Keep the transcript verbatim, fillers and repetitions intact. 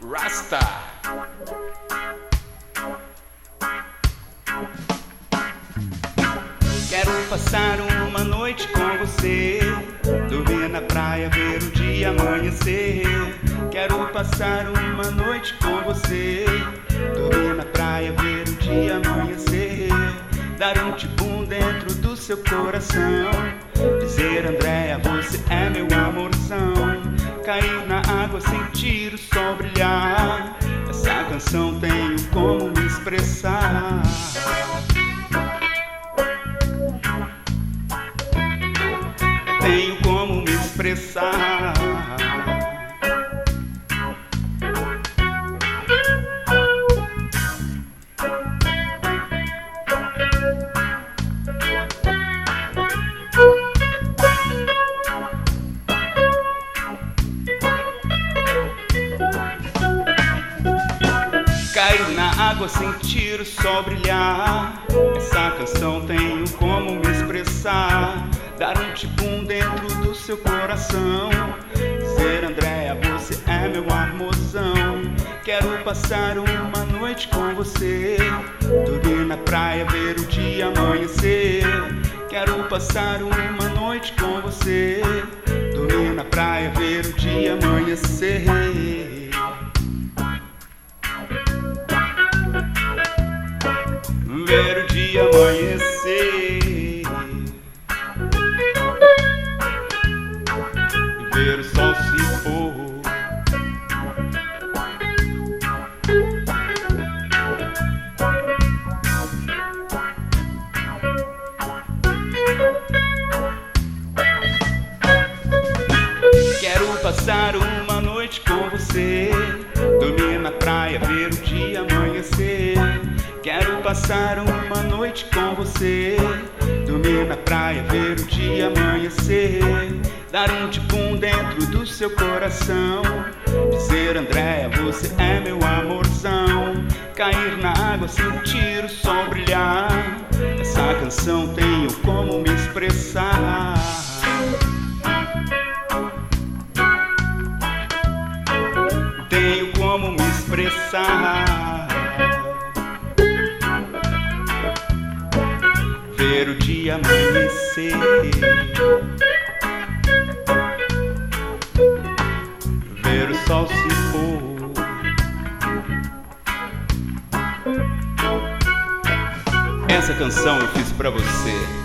Rasta. Quero passar uma noite com você, dormir na praia, ver o dia amanhecer. Quero passar uma noite com você, dormir na praia, ver o dia amanhecer. Dar um tibum dentro do seu coração, dizer: Andréia, você é meu amorzão. Cair na água, sentir o sol brilhar. Essa canção tenho como me expressar. Tenho como me expressar. Cair na água, sentir o sol brilhar. Essa canção tenho como me expressar. Dar um tibum dentro do seu coração, dizer: Andréia, você é meu amorzão. Quero passar uma noite com você, dormir na praia, ver o dia amanhecer. Quero passar uma noite com você, dormir na praia, ver o dia amanhecer. Ver o dia amanhecer e ver o sol se pôr. Quero passar uma noite com você, dormir na praia, ver o dia amanhecer. Quero passar uma noite com você, dormir na praia, ver o dia amanhecer. Dar um tibum dentro do seu coração, dizer: Andréia, você é meu amorzão. Cair na água, sentir o sol brilhar. Essa canção tenho como me expressar. Tenho como me expressar. Ver o dia amanhecer, ver o sol se pôr. Essa canção eu fiz pra você.